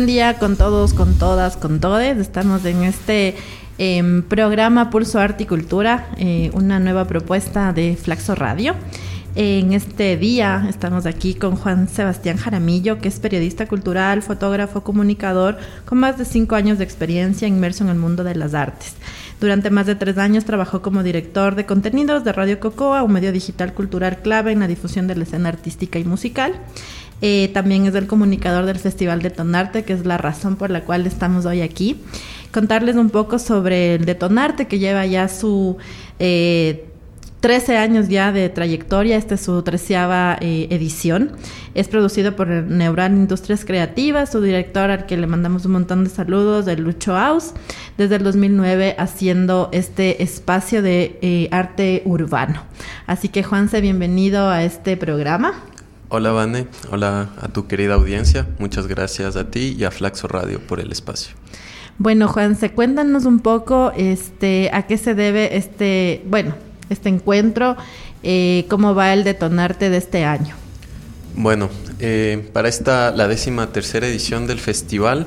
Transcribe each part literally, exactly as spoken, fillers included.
buen día con todos, con todas, con todes. Estamos en este eh, programa Pulso Arte y Cultura, eh, una nueva propuesta de Flaxo Radio. En este día estamos aquí con Juan Sebastián Jaramillo, que es periodista cultural, fotógrafo, comunicador, con más de cinco años de experiencia inmerso en el mundo de las artes. Durante más de tres años trabajó como director de contenidos de Radio Cocoa, un medio digital cultural clave en la difusión de la escena artística y musical. Eh, también es el comunicador del Festival Detonarte, que es la razón por la cual estamos hoy aquí. Contarles un poco sobre el Detonarte, que lleva ya su eh, trece años ya de trayectoria. Esta es su treceava eh, edición. Es producido por Neural Industrias Creativas, su director, al que le mandamos un montón de saludos, de Lucho Aus, desde el dos mil nueve haciendo este espacio de eh, arte urbano. Así que, Juanse, bienvenido a este programa. Hola, Vane. Hola a tu querida audiencia. Muchas gracias a ti y a Flaxo Radio por el espacio. Bueno, Juanse, cuéntanos un poco este, a qué se debe este, bueno, este encuentro, eh, cómo va el Detonarte de este año. Bueno, eh, para esta, la décima tercera edición del festival,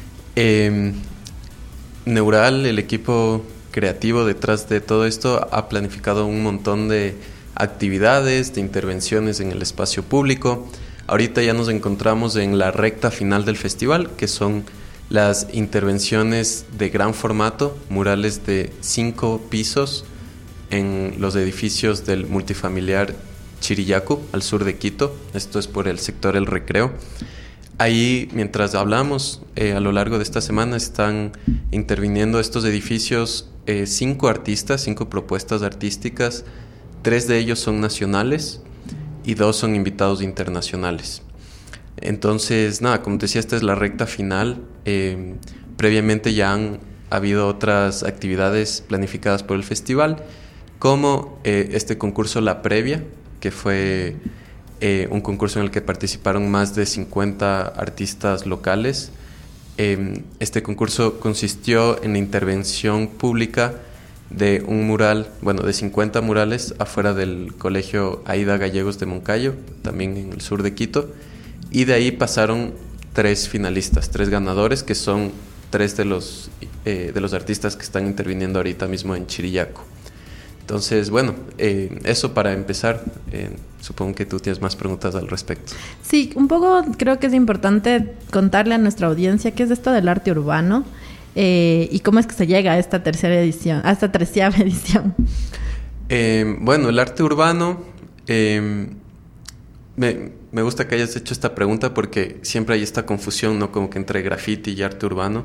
eh, Neural, el equipo creativo detrás de todo esto, ha planificado un montón de actividades, de intervenciones en el espacio público. Ahorita ya nos encontramos en la recta final del festival, que son las intervenciones de gran formato, murales de cinco pisos en los edificios del multifamiliar Chirillacu, al sur de Quito. Esto es por el sector El Recreo. Ahí, mientras hablamos, eh, a lo largo de esta semana están interviniendo estos edificios eh, cinco artistas, cinco propuestas artísticas. Tres de ellos son nacionales y dos son invitados internacionales. Entonces, nada, como te decía, esta es la recta final. Eh, previamente ya han habido otras actividades planificadas por el festival, como eh, este concurso La Previa, que fue eh, un concurso en el que participaron más de cincuenta artistas locales. Eh, este concurso consistió en la intervención pública de un mural, bueno, de cincuenta murales afuera del Colegio Aida Gallegos de Moncayo, también en el sur de Quito, y de ahí pasaron tres finalistas, tres ganadores, que son tres de los, eh, de los artistas que están interviniendo ahorita mismo en Chirillacu. Entonces, bueno, eh, eso para empezar. Eh, supongo que tú tienes más preguntas al respecto. Sí, un poco creo que es importante contarle a nuestra audiencia qué es esto del arte urbano. Eh, ¿Y cómo es que se llega a esta tercera edición, a esta treceava edición? Eh, bueno, el arte urbano, eh, me, me gusta que hayas hecho esta pregunta porque siempre hay esta confusión, ¿no? Como que entre graffiti y arte urbano.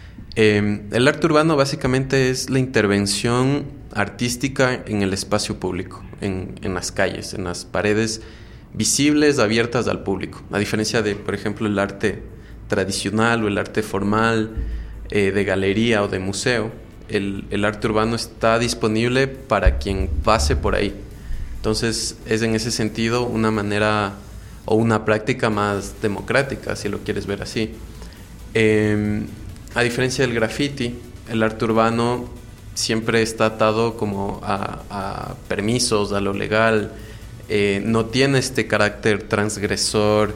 Eh, el arte urbano básicamente es la intervención artística en el espacio público, en, en las calles, en las paredes visibles, abiertas al público. A diferencia de, por ejemplo, el arte tradicional o el arte formal, Eh, de galería o de museo, el, el arte urbano está disponible para quien pase por ahí. Entonces es en ese sentido una manera o una práctica más democrática, si lo quieres ver así. Eh, a diferencia del graffiti, el arte urbano siempre está atado como a, a permisos, a lo legal, eh, no tiene este carácter transgresor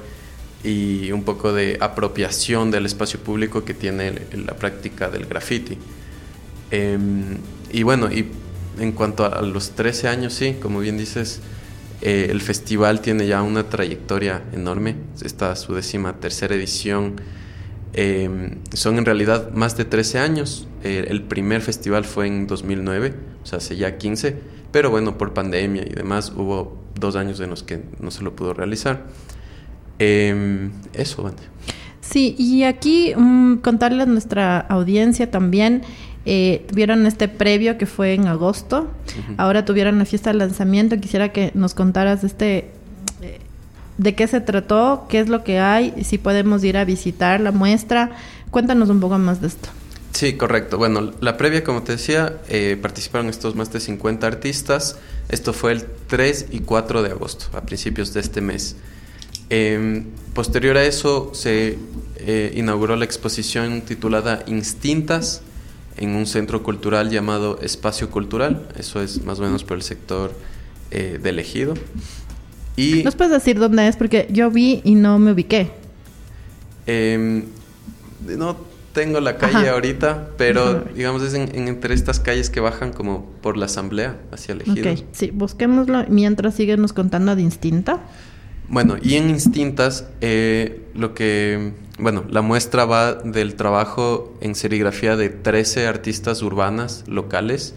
y un poco de apropiación del espacio público que tiene la práctica del graffiti. Eh, y bueno, y en cuanto a los trece años, sí, como bien dices, eh, el festival tiene ya una trayectoria enorme. Esta es su décima tercera edición. Eh, son en realidad más de trece años. Eh, el primer festival fue en dos mil nueve, o sea, hace ya quince, pero bueno, por pandemia y demás hubo dos años en los que no se lo pudo realizar. Eh, eso, Vane. Sí, y aquí um, contarle a nuestra audiencia también, eh, tuvieron este previo que fue en agosto, uh-huh. Ahora tuvieron la fiesta de lanzamiento. Quisiera que nos contaras este, eh, de qué se trató, qué es lo que hay, si podemos ir a visitar la muestra. Cuéntanos un poco más de esto. Sí, correcto. Bueno, la previa, como te decía, eh, participaron estos más de cincuenta artistas. Esto fue el tres y cuatro de agosto, a principios de este mes. Eh, posterior a eso se eh, inauguró la exposición titulada Instintas en un centro cultural llamado Espacio Cultural. Eso es más o menos por el sector eh, del Ejido. Y, ¿nos puedes decir dónde es? Porque yo vi y no me ubiqué. Eh, no tengo la calle Ajá. ahorita, pero Ajá. digamos es en, en entre estas calles que bajan como por la asamblea hacia el ejido. Ok, sí, busquémoslo mientras síguenos contando de Instinta. Bueno, y en Instintas, eh, lo que, bueno, la muestra va del trabajo en serigrafía de trece artistas urbanas locales.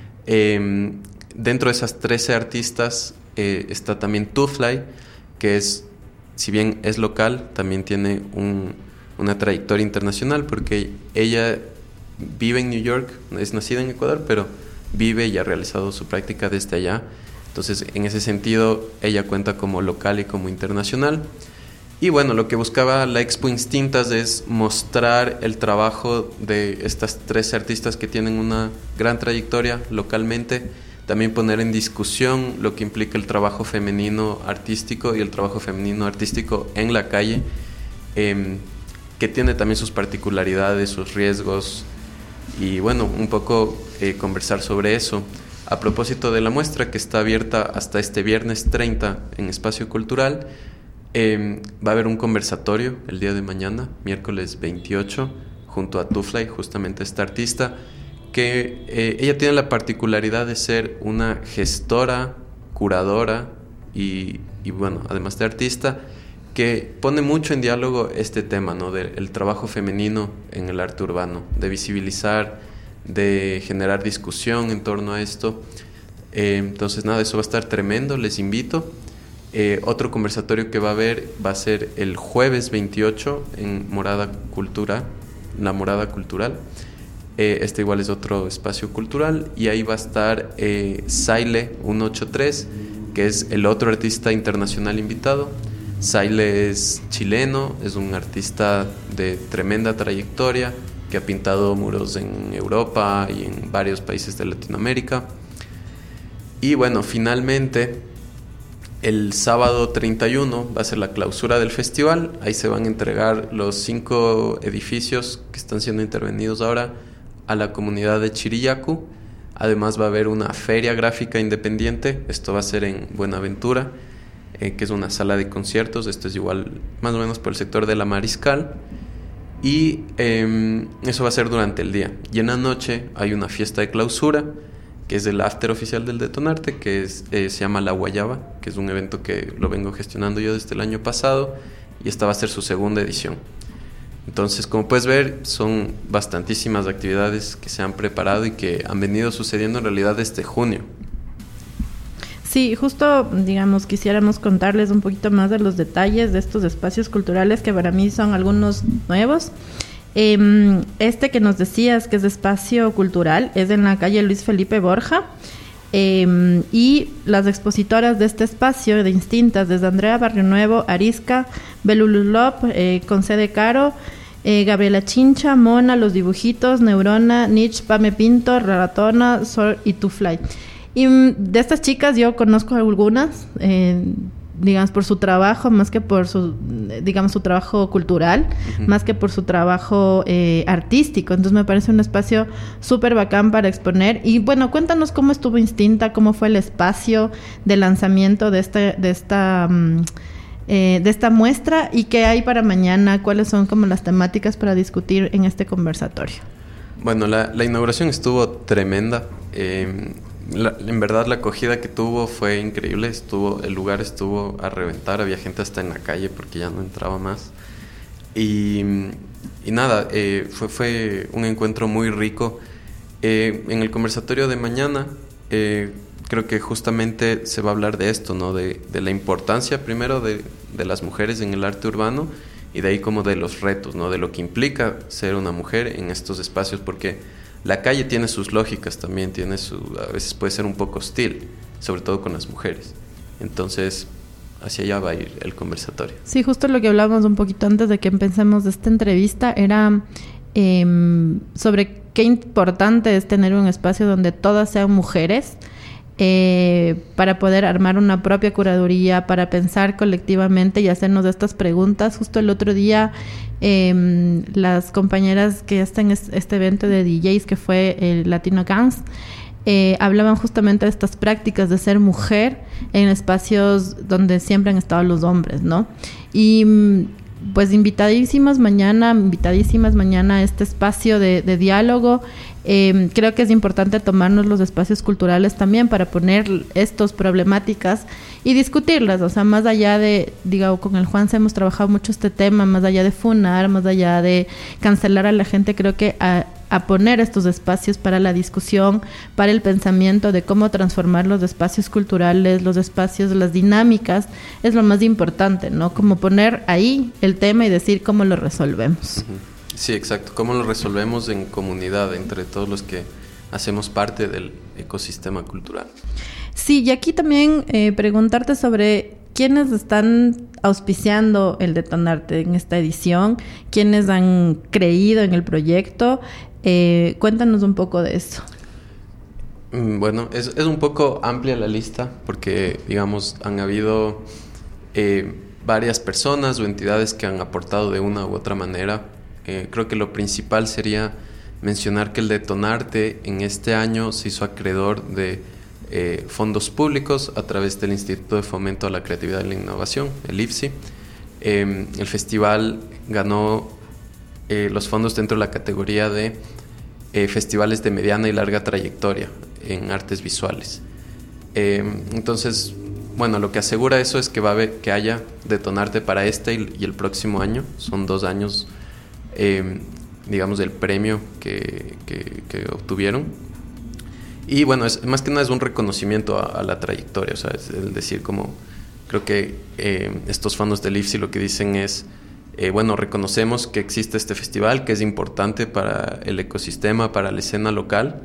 Eh, dentro de esas trece artistas eh, está también Tufly, que es, si bien es local, también tiene un, una trayectoria internacional, porque ella vive en New York, es nacida en Ecuador, pero vive y ha realizado su práctica desde allá. Entonces, en ese sentido, ella cuenta como local y como internacional. Y bueno, lo que buscaba la Expo Instintas es mostrar el trabajo de estas tres artistas que tienen una gran trayectoria localmente. También poner en discusión lo que implica el trabajo femenino artístico y el trabajo femenino artístico en la calle, eh, que tiene también sus particularidades, sus riesgos. Y bueno, un poco eh, conversar sobre eso. A propósito de la muestra, que está abierta hasta este viernes treinta en Espacio Cultural, eh, va a haber un conversatorio el día de mañana, miércoles veintiocho, junto a Tufly, justamente esta artista, que eh, ella tiene la particularidad de ser una gestora, curadora y, y bueno, además de artista, que pone mucho en diálogo este tema, ¿no? Del trabajo femenino en el arte urbano, de visibilizar, de generar discusión en torno a esto. Eh, entonces nada, eso va a estar tremendo, les invito. Eh, otro conversatorio que va a haber va a ser el jueves veintiocho en Morada Cultura, la Morada Cultural. Eh, este igual es otro espacio cultural, y ahí va a estar eh, Saile ciento ochenta y tres, que es el otro artista internacional invitado. Saile es chileno, es un artista de tremenda trayectoria, que ha pintado muros en Europa y en varios países de Latinoamérica. Y bueno, finalmente, el sábado treinta y uno va a ser la clausura del festival. Ahí se van a entregar los cinco edificios que están siendo intervenidos ahora a la comunidad de Chiriyacu. Además va a haber una feria gráfica independiente. Esto va a ser en Buenaventura, eh, que es una sala de conciertos. Esto es igual más o menos por el sector de la Mariscal. Y eh, eso va a ser durante el día. Y en la noche hay una fiesta de clausura, que es el after oficial del Detonarte, que es, eh, se llama La Guayaba, que es un evento que lo vengo gestionando yo desde el año pasado, y esta va a ser su segunda edición. Entonces, como puedes ver, son bastantísimas actividades que se han preparado y que han venido sucediendo en realidad desde junio. Sí, justo, digamos, quisiéramos contarles un poquito más de los detalles de estos espacios culturales, que para mí son algunos nuevos. Eh, este que nos decías, que es espacio cultural, es en la calle Luis Felipe Borja. Eh, y las expositoras de este espacio de Instintas, desde Andrea Barrio Nuevo, Arisca, Belululop, eh, Concede Caro, eh, Gabriela Chincha, Mona, Los Dibujitos, Neurona, Nich, Pame Pinto, Raratona, Sol y Tufly. Y de estas chicas yo conozco algunas, eh, digamos, por su trabajo, más que por su, digamos, su trabajo cultural, uh-huh. más que por su trabajo eh, artístico. Entonces me parece un espacio súper bacán para exponer. Y bueno, cuéntanos cómo estuvo Instinta, cómo fue el espacio de lanzamiento de, este, de, esta, um, eh, de esta muestra, y qué hay para mañana, cuáles son como las temáticas para discutir en este conversatorio. Bueno, la, la inauguración estuvo tremenda. Eh, La, en verdad la acogida que tuvo fue increíble. Estuvo, el lugar estuvo a reventar, había gente hasta en la calle porque ya no entraba más. Y, y nada, eh, fue, fue un encuentro muy rico. Eh, en el conversatorio de mañana eh, creo que justamente se va a hablar de esto, ¿no? De, de la importancia primero de, de las mujeres en el arte urbano, y de ahí como de los retos, ¿no? De lo que implica ser una mujer en estos espacios, porque la calle tiene sus lógicas también, tiene su, a veces puede ser un poco hostil, sobre todo con las mujeres. Entonces, hacia allá va a ir el conversatorio. Sí, justo lo que hablábamos un poquito antes de que empecemos esta entrevista era eh, sobre qué importante es tener un espacio donde todas sean mujeres, eh, para poder armar una propia curaduría, para pensar colectivamente y hacernos estas preguntas. Justo el otro día, eh, las compañeras que están en este evento de D Js, que fue el Latino Cans, eh, hablaban justamente de estas prácticas de ser mujer en espacios donde siempre han estado los hombres, ¿no? Y pues invitadísimas mañana, invitadísimas mañana a este espacio de, de diálogo. Eh, creo que es importante tomarnos los espacios culturales también para poner estas problemáticas y discutirlas, o sea, más allá de, digo, con el Juanse hemos trabajado mucho este tema, más allá de funar, más allá de cancelar a la gente, creo que a, a poner estos espacios para la discusión, para el pensamiento de cómo transformar los espacios culturales, los espacios, las dinámicas, es lo más importante, ¿no? Como poner ahí el tema y decir cómo lo resolvemos. Uh-huh. Sí, exacto. ¿Cómo lo resolvemos en comunidad, entre todos los que hacemos parte del ecosistema cultural? Sí, y aquí también eh, preguntarte sobre quiénes están auspiciando el Detonarte en esta edición, quiénes han creído en el proyecto. Eh, cuéntanos un poco de eso. Bueno, es, es un poco amplia la lista porque, digamos, han habido eh, varias personas o entidades que han aportado de una u otra manera. Eh, creo que lo principal sería mencionar que el Detonarte en este año se hizo acreedor de eh, fondos públicos a través del Instituto de Fomento a la Creatividad y la Innovación, el I F C I. Eh, el festival ganó eh, los fondos dentro de la categoría de eh, festivales de mediana y larga trayectoria en artes visuales. Eh, entonces, bueno, lo que asegura eso es que va a haber, que haya Detonarte para este y, y el próximo año. Son dos años Eh, digamos, del premio que, que, que obtuvieron. Y bueno, es, más que nada es un reconocimiento a, a la trayectoria, o sea, es el decir como, creo que eh, estos fondos del I F C I lo que dicen es, eh, bueno, reconocemos que existe este festival, que es importante para el ecosistema, para la escena local,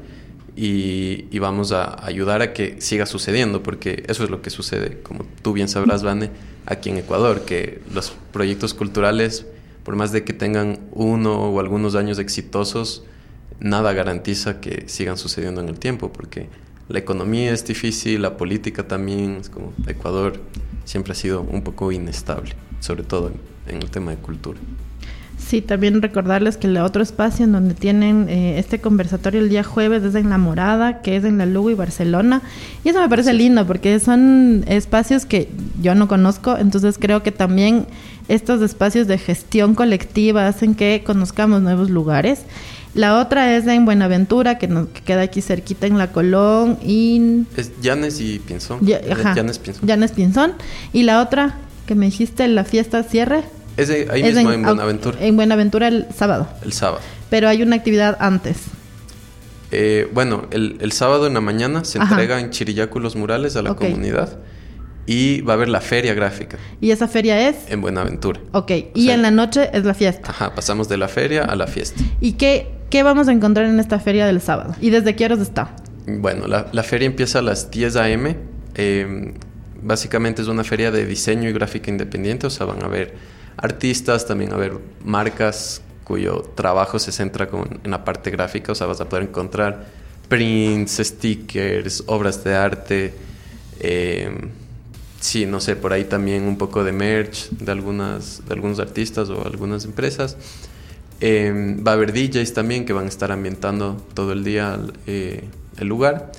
y, y vamos a ayudar a que siga sucediendo, porque eso es lo que sucede, como tú bien sabrás, Vane, aquí en Ecuador, que los proyectos culturales, por más de que tengan uno o algunos años exitosos, nada garantiza que sigan sucediendo en el tiempo, porque la economía es difícil, la política también, es como Ecuador siempre ha sido un poco inestable, sobre todo en, en el tema de cultura. Sí, también recordarles que el otro espacio en donde tienen eh, este conversatorio el día jueves es en La Morada, que es en La Lugo y Barcelona. Y eso me parece sí. lindo, porque son espacios que yo no conozco, entonces creo que también estos espacios de gestión colectiva hacen que conozcamos nuevos lugares. La otra es en Buenaventura, que, nos, que queda aquí cerquita en La Colón. Y... es Llanes y Pinzón. Ya, ajá, Llanes Pinzón. Llanes Pinzón. Y la otra que me dijiste, la fiesta cierre. Es de, ahí es mismo en, en Buenaventura. En Buenaventura el sábado. El sábado. Pero hay una actividad antes. Eh, bueno, el, el sábado en la mañana se Ajá. entrega en Chirillacu los murales a la okay. comunidad. Y va a haber la feria gráfica. ¿Y esa feria es? En Buenaventura. Ok. Y o sea, en la noche es la fiesta. Ajá, pasamos de la feria a la fiesta. ¿Y qué, qué vamos a encontrar en esta feria del sábado? ¿Y desde qué horas está? Bueno, la, la feria empieza a las diez a eme. Eh, básicamente es una feria de diseño y gráfica independiente. O sea, van a haber artistas, también a haber marcas cuyo trabajo se centra con, en la parte gráfica. O sea, vas a poder encontrar prints, stickers, obras de arte. Eh, sí, no sé, por ahí también un poco de merch de, algunas, de algunos artistas o algunas empresas. Eh, va a haber D Js también que van a estar ambientando todo el día eh, el lugar.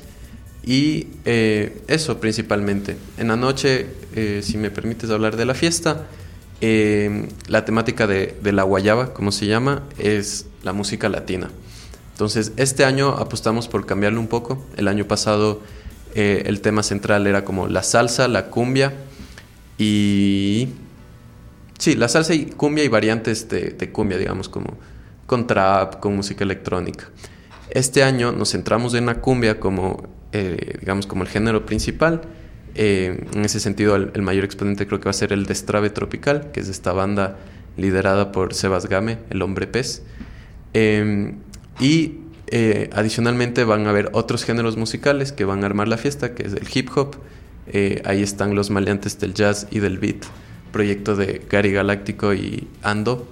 Y eh, eso principalmente. En la noche, eh, si me permites hablar de la fiesta, eh, la temática de, de la guayaba, como se llama, es la música latina. Entonces, este año apostamos por cambiarlo un poco. El año pasado eh, el tema central era como la salsa, la cumbia y... Sí, la salsa y cumbia y variantes de, de cumbia, digamos, como con trap, con música electrónica. Este año nos centramos en la cumbia como, eh, digamos, como el género principal. Eh, en ese sentido, el, el mayor exponente creo que va a ser el Destrave Tropical, que es esta banda liderada por Sebas Game, el hombre pez. Eh, y eh, adicionalmente van a haber otros géneros musicales que van a armar la fiesta, que es el hip hop. Eh, ahí están los maleantes del jazz y del beat, proyecto de Gary Galáctico y Ando.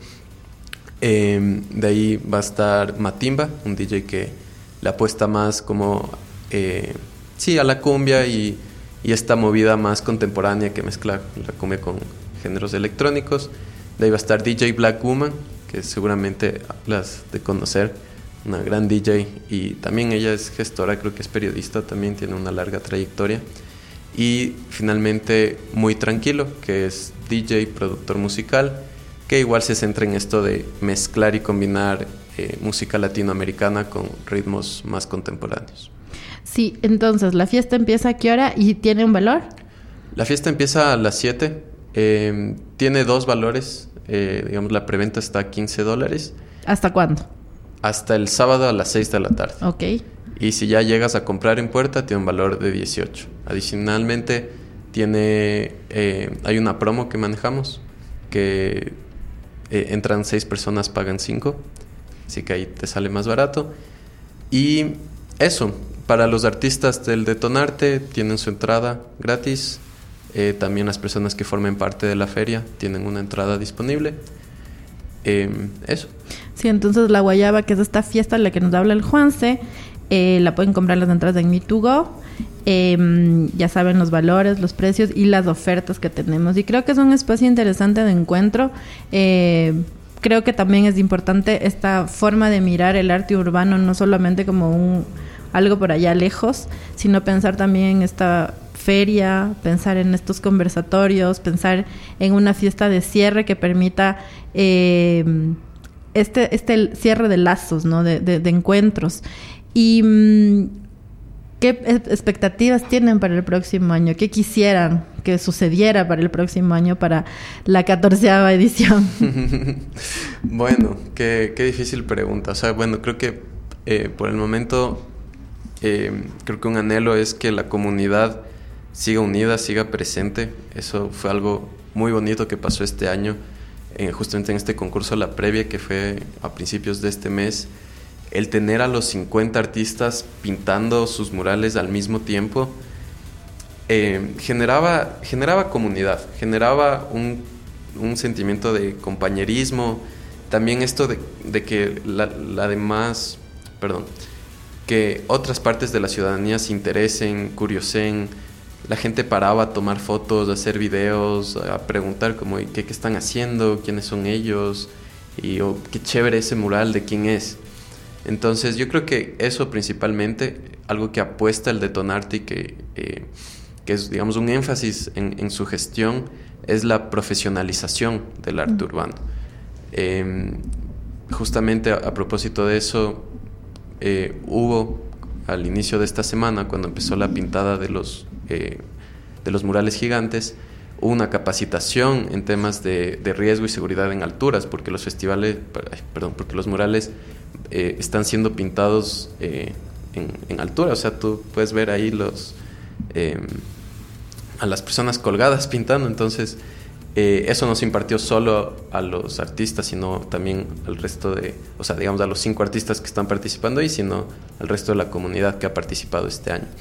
Eh, de ahí va a estar Matimba, un D J que le apuesta más como eh, sí, a la cumbia y, y esta movida más contemporánea que mezcla la cumbia con géneros electrónicos. De ahí va a estar D J Black Woman, que seguramente hablas de conocer, una gran D J, y también ella es gestora, creo que es periodista, también tiene una larga trayectoria. Y finalmente Muy Tranquilo, que es D J, productor musical que igual se centra en esto de mezclar y combinar eh, música latinoamericana con ritmos más contemporáneos. Sí, entonces, ¿la fiesta empieza a qué hora y tiene un valor? La fiesta empieza a las siete, eh, tiene dos valores, eh, digamos la preventa está a quince dólares. ¿Hasta cuándo? Hasta el sábado a las seis de la tarde. Ok. Y si ya llegas a comprar en puerta, tiene un valor de dieciocho. Adicionalmente, tiene eh, hay una promo que manejamos, que eh, entran seis personas, pagan cinco, así que ahí te sale más barato. Y eso, para los artistas del Detonarte, tienen su entrada gratis. Eh, también las personas que formen parte de la feria tienen una entrada disponible. Eh, eso. Sí, entonces la guayaba, que es esta fiesta en la que nos habla el Juanse, eh, la pueden comprar las entradas en Me to Go. Eh, ya saben los valores, los precios y las ofertas que tenemos. Y creo que es un espacio interesante de encuentro. Eh, creo que también es importante esta forma de mirar el arte urbano, no solamente como un algo por allá lejos, sino pensar también en esta feria, pensar en estos conversatorios, pensar en una fiesta de cierre que permita eh, este, este cierre de lazos, ¿no? de, de, de encuentros. Y ¿qué expectativas tienen para el próximo año? ¿Qué quisieran que sucediera para el próximo año, para la catorceava edición? Bueno, qué, qué difícil pregunta. O sea, bueno, creo que eh, por el momento eh, creo que un anhelo es que la comunidad siga unida, siga presente. Eso fue algo muy bonito que pasó este año, eh, justamente en este concurso La Previa, que fue a principios de este mes. El tener a los cincuenta artistas pintando sus murales al mismo tiempo eh, generaba, generaba comunidad, generaba un, un sentimiento de compañerismo. También esto de, de que la, la demás, perdón, que otras partes de la ciudadanía se interesen, curiosen. La gente paraba a tomar fotos, a hacer videos, a preguntar como ¿qué, qué están haciendo? ¿Quiénes son ellos? Y oh, qué chévere ese mural, ¿de quién es? Entonces yo creo que eso principalmente, algo que apuesta el Detonarte y que, eh, que es, digamos, un énfasis en, en su gestión, es la profesionalización del arte urbano. Eh, justamente a, a propósito de eso, eh, hubo al inicio de esta semana, cuando empezó la pintada de los, eh, de los murales gigantes, hubo una capacitación en temas de, de riesgo y seguridad en alturas, porque los festivales, perdón, porque los murales eh, están siendo pintados eh, en, en altura. O sea, tú puedes ver ahí los eh, a las personas colgadas pintando. Entonces, eh, eso no se impartió solo a los artistas, sino también al resto de, o sea, digamos a los cinco artistas que están participando ahí, sino al resto de la comunidad que ha participado este año.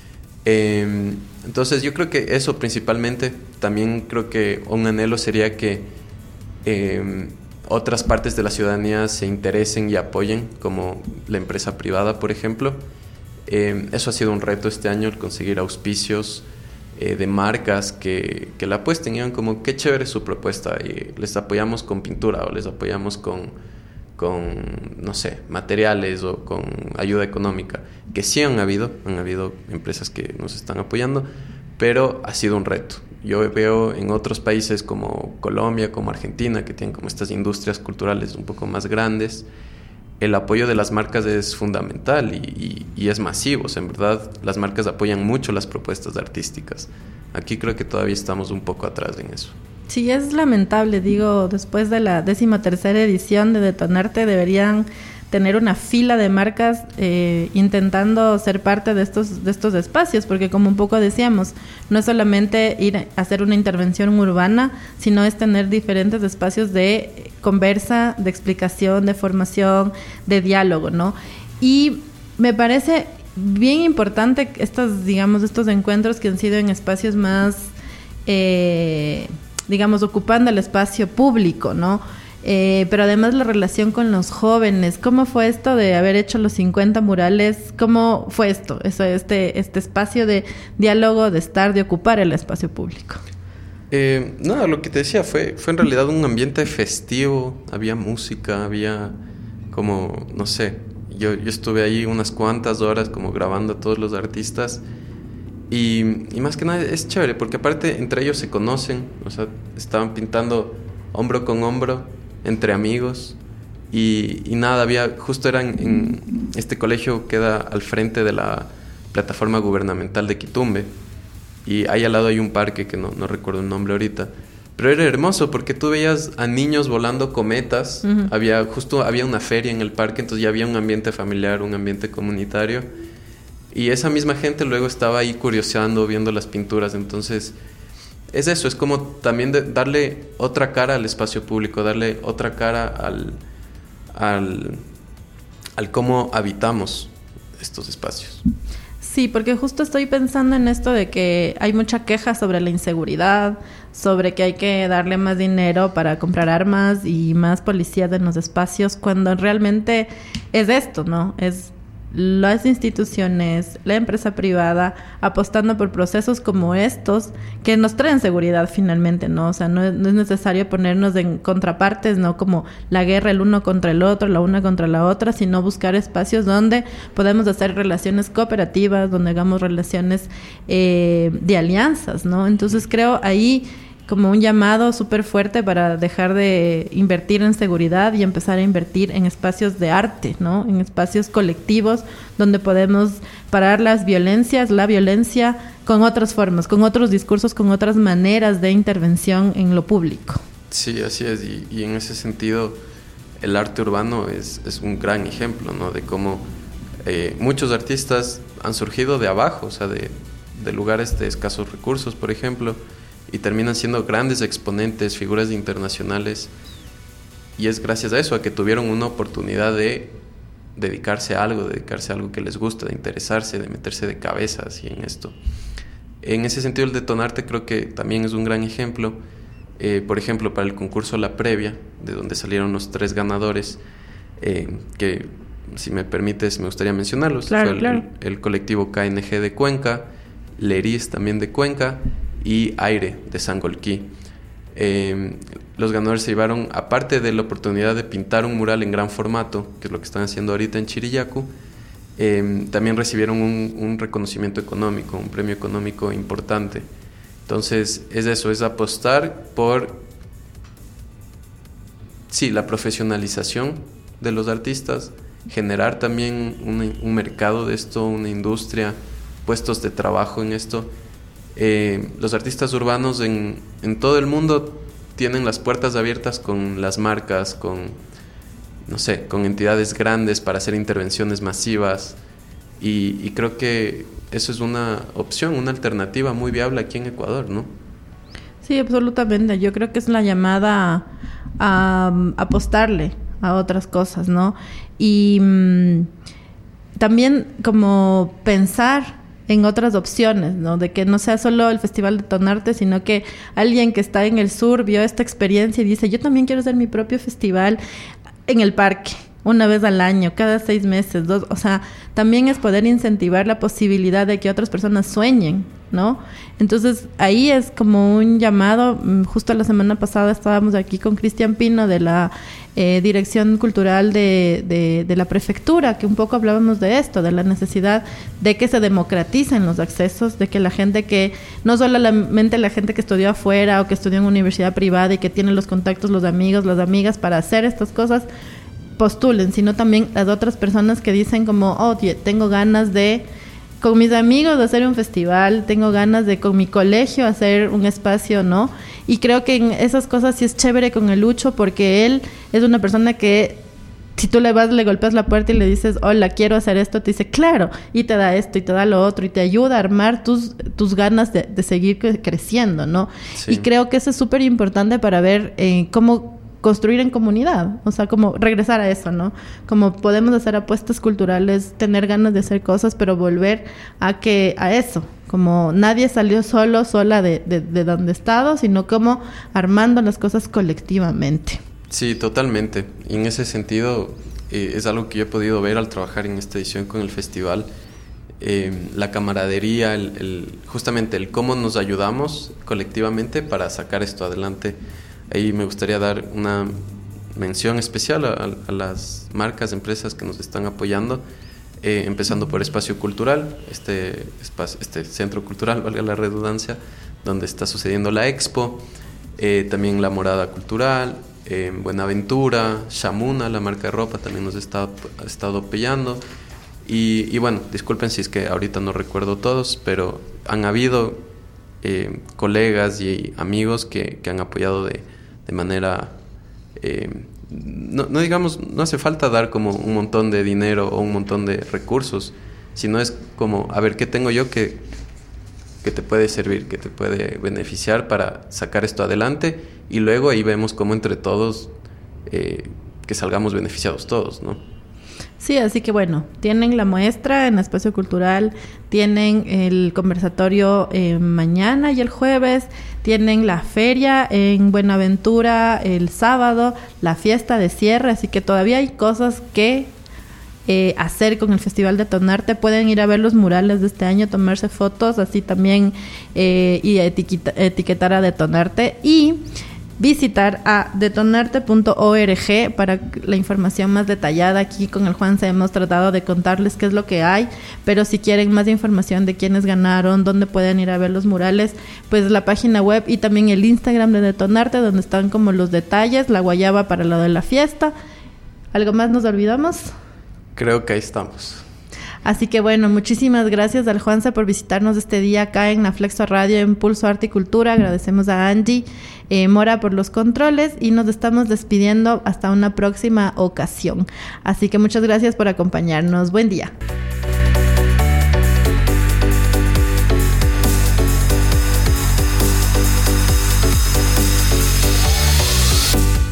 Eh, entonces yo creo que eso principalmente. También creo que un anhelo sería que eh, otras partes de la ciudadanía se interesen y apoyen, como la empresa privada, por ejemplo. Eh, eso ha sido un reto este año, el conseguir auspicios eh, de marcas que, que la apuesten y digan como qué chévere su propuesta, y les apoyamos con pintura o les apoyamos con, con no sé, materiales o con ayuda económica, que sí han habido, han habido empresas que nos están apoyando, pero ha sido un reto. Yo veo en otros países como Colombia, como Argentina, que tienen como estas industrias culturales un poco más grandes, el apoyo de las marcas es fundamental y, y, y es masivo. O sea, en verdad, las marcas apoyan mucho las propuestas artísticas. Aquí creo que todavía estamos un poco atrás en eso. Sí, es lamentable, digo, después de la décima tercera edición de Detonarte deberían tener una fila de marcas eh, intentando ser parte de estos, de estos espacios, porque como un poco decíamos, no es solamente ir a hacer una intervención urbana, sino es tener diferentes espacios de conversa, de explicación, de formación, de diálogo, ¿no? Y me parece bien importante estos, digamos, estos encuentros que han sido en espacios más, eh, digamos, ocupando el espacio público, ¿no? Eh, pero además la relación con los jóvenes. ¿Cómo fue esto de haber hecho los cincuenta murales? ¿Cómo fue esto? Eso, este, este espacio de diálogo, de estar, de ocupar el espacio público. Eh, no, lo que te decía fue, fue en realidad un ambiente festivo. Había música, había como, no sé, yo, yo estuve ahí unas cuantas horas como grabando a todos los artistas. Y, y más que nada es chévere, porque aparte entre ellos se conocen. O sea, estaban pintando hombro con hombro, entre amigos. Y, y nada, había, justo era en, en este colegio queda al frente de la plataforma gubernamental de Quitumbe. Y ahí al lado hay un parque que no, no recuerdo el nombre ahorita. Pero era hermoso porque tú veías a niños volando cometas. Uh-huh. Había, justo había una feria en el parque, entonces ya había un ambiente familiar, un ambiente comunitario. Y esa misma gente luego estaba ahí curioseando, viendo las pinturas. Entonces, es eso, es como también de darle otra cara al espacio público, darle otra cara al, al, al cómo habitamos estos espacios. Sí, porque justo estoy pensando en esto de que hay mucha queja sobre la inseguridad, sobre que hay que darle más dinero para comprar armas y más policías en los espacios, cuando realmente es esto, ¿no? Es las instituciones, la empresa privada, apostando por procesos como estos que nos traen seguridad finalmente, ¿no? O sea, no es, no es necesario ponernos en contrapartes, ¿no? Como la guerra el uno contra el otro, la una contra la otra, sino buscar espacios donde podemos hacer relaciones cooperativas, donde hagamos relaciones eh, de alianzas, ¿no? Entonces creo ahí como un llamado súper fuerte para dejar de invertir en seguridad y empezar a invertir en espacios de arte, ¿no? En espacios colectivos donde podemos parar las violencias, la violencia con otras formas, con otros discursos, con otras maneras de intervención en lo público. Sí, así es. Y, y en ese sentido, el arte urbano es, es un gran ejemplo, ¿no? De cómo eh, muchos artistas han surgido de abajo, o sea, de, de lugares de escasos recursos, por ejemplo, y terminan siendo grandes exponentes, figuras internacionales, y es gracias a eso, a que tuvieron una oportunidad de dedicarse a algo, dedicarse a algo que les gusta, de interesarse, de meterse de cabeza así en esto. En ese sentido, el Detonarte creo que también es un gran ejemplo. Eh, por ejemplo, para el concurso La Previa, de donde salieron los tres ganadores, eh, que si me permites me gustaría mencionarlos. Claro, Fue el, claro. el, el colectivo K N G de Cuenca, Leris también de Cuenca, y Aire de Sangolquí. Eh, los ganadores se llevaron, aparte de la oportunidad de pintar un mural en gran formato, que es lo que están haciendo ahorita en Chirillacu, eh, también recibieron un, un reconocimiento económico, un premio económico importante. Entonces es eso, es apostar por sí, la profesionalización de los artistas, generar también un, un mercado de esto, una industria, puestos de trabajo en esto. Eh, los artistas urbanos en, en todo el mundo tienen las puertas abiertas con las marcas, con, no sé, con entidades grandes para hacer intervenciones masivas, y, y creo que eso es una opción, una alternativa muy viable aquí en Ecuador, ¿no? Sí, absolutamente. Yo creo que es la llamada a, a apostarle a otras cosas, ¿no? Y mmm, también como pensar en otras opciones, ¿no? De que no sea solo el Festival Detonarte, sino que alguien que está en el sur vio esta experiencia y dice, yo también quiero hacer mi propio festival en el parque, una vez al año, cada seis meses, dos, o sea, también es poder incentivar la posibilidad de que otras personas sueñen, ¿no? Entonces, ahí es como un llamado. Justo la semana pasada estábamos aquí con Cristian Pino de la eh, Dirección Cultural de, de, de la Prefectura, que un poco hablábamos de esto, de la necesidad de que se democraticen los accesos, de que la gente que, no solamente la gente que estudió afuera o que estudió en universidad privada y que tiene los contactos, los amigos, las amigas para hacer estas cosas, postulen, sino también las otras personas que dicen como, oh, tengo ganas de con mis amigos de hacer un festival, tengo ganas de con mi colegio hacer un espacio, ¿no? Y creo que en esas cosas sí es chévere con el Lucho, porque él es una persona que si tú le vas, le golpeas la puerta y le dices, hola, quiero hacer esto, te dice, claro, y te da esto y te da lo otro y te ayuda a armar tus, tus ganas de, de seguir creciendo, ¿no? Sí. Y creo que eso es súper importante para ver eh, cómo construir en comunidad, o sea, como regresar a eso, ¿no? Como podemos hacer apuestas culturales, tener ganas de hacer cosas, pero volver a que a eso, como nadie salió solo, sola de, de, de donde estado, sino como armando las cosas colectivamente. Sí, totalmente. Y en ese sentido eh, es algo que yo he podido ver al trabajar en esta edición con el festival. Eh, la camaradería, el, el, justamente el cómo nos ayudamos colectivamente para sacar esto adelante. Ahí me gustaría dar una mención especial a, a las marcas, empresas que nos están apoyando, eh, empezando por Espacio Cultural, este, espacio, este centro cultural, valga la redundancia, donde está sucediendo la expo. eh, también La Morada Cultural, eh, Buenaventura, Shamuna, la marca de ropa, también nos está, ha estado apoyando. Y, y bueno, disculpen si es que ahorita no recuerdo todos, pero han habido eh, colegas y amigos que, que han apoyado de, de manera... Eh, no, no digamos, no hace falta dar como un montón de dinero o un montón de recursos, sino es como, a ver, ¿qué tengo yo que, que te puede servir, que te puede beneficiar para sacar esto adelante? Y luego ahí vemos cómo entre todos, eh, que salgamos beneficiados todos, ¿no? Sí, así que bueno, tienen la muestra en Espacio Cultural, tienen el conversatorio eh, mañana y el jueves, tienen la feria en Buenaventura el sábado, la fiesta de cierre, así que todavía hay cosas que eh, hacer con el Festival Detonarte. Pueden ir a ver los murales de este año, tomarse fotos, así también eh, y etiqueta, etiquetar a Detonarte y visitar a detonarte punto org para la información más detallada. Aquí con el Juanse hemos tratado de contarles qué es lo que hay, pero si quieren más información de quiénes ganaron, dónde pueden ir a ver los murales, pues la página web y también el Instagram de Detonarte, donde están como los detalles, la guayaba para lo de la fiesta. ¿Algo más nos olvidamos? Creo que ahí estamos. Así que bueno, muchísimas gracias al Juanse por visitarnos este día acá en la Flexo Radio en Pulso Arte y Cultura. Agradecemos a Angie eh, Mora por los controles y nos estamos despidiendo hasta una próxima ocasión. Así que muchas gracias por acompañarnos. Buen día.